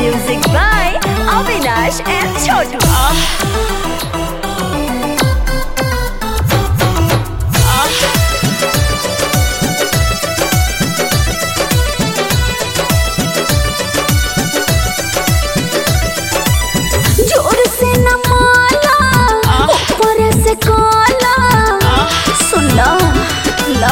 Music by Avinash and Chotu. जोर से न माला ऊपर से काला सुन ला ला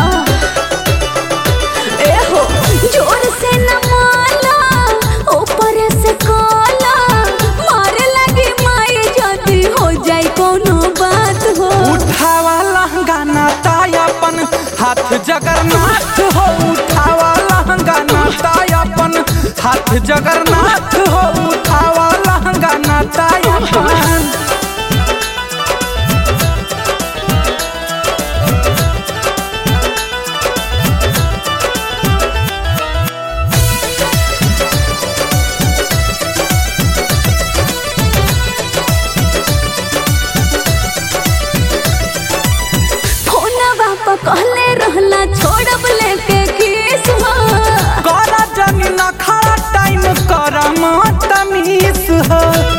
ए हो जोर से न माला ऊपर से काला मारे लगी माई जदी हो जाई कोनो बात हो उठावा लहंगाना तायापन हाथ जगन्नाथ हो उठावा लहंगाना तायापन हाथ जगन्नाथ हो उठावा लहंगाना तायापन कहले रहला छोड़ब लेके किस हो करा जनी न खड़ा टाइम करा मत मिस हो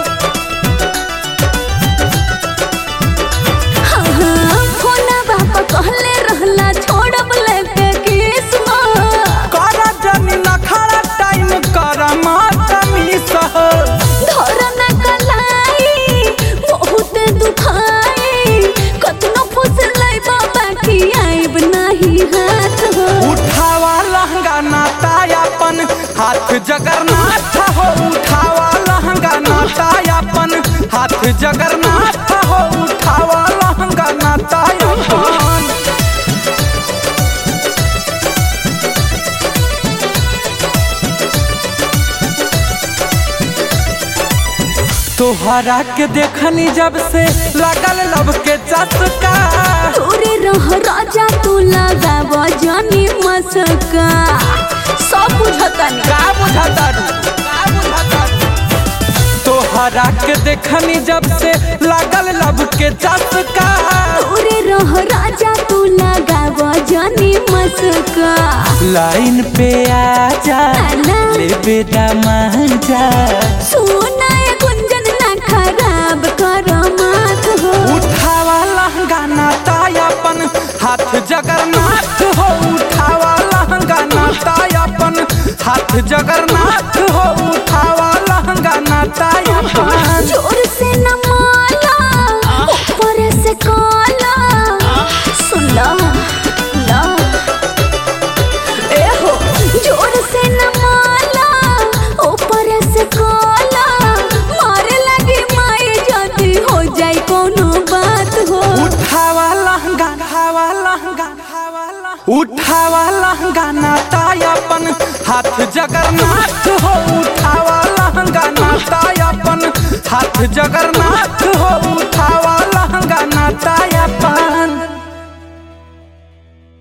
फोना बापा कहले रहला छोड़ब लेके किस हो करा जनी न खड़ा टाइम करा मत मिस हो धरना कलाई बहुत दुखाई कतनो फुसलै बाबा की आइब नाही हाथ हो उठावा लहंगाना तायापन हाथ जगन्नाथ हो उठावा लहंगाना तायापन हाथ जगन्नाथ हो उठावा लहंगाना तायापन तोहरा के देखनी जब से लगल लब के चस्का तोरे रह राजा तू लगाव जानी मसका सब बुझतानी का बुझाता तोहरा के देखनी जब से लगल लब के चस्का तोरे रह राजा तू लगाव जानी मसका लाइन पे आजा ले बेटा मान जा सोना गुंजन ना खराब कर मात हो उठावा लहंगाना तायापन हाथ जगन्नाथ हो उठावा लहंगाना तायापन हाथ जगन्नाथ हो उठावा लहंगाना तायापन जोर से न माला ऊपर से काला सुन ला ला ए हो जोर से न माला ऊपर से काला मारे लगी माई जदी हो जाई कोनो बात हो उठावा लहंगाना तायापन हाथ जगन्नाथ हो उठावा लहंगाना तायापन हाथ जगन्नाथ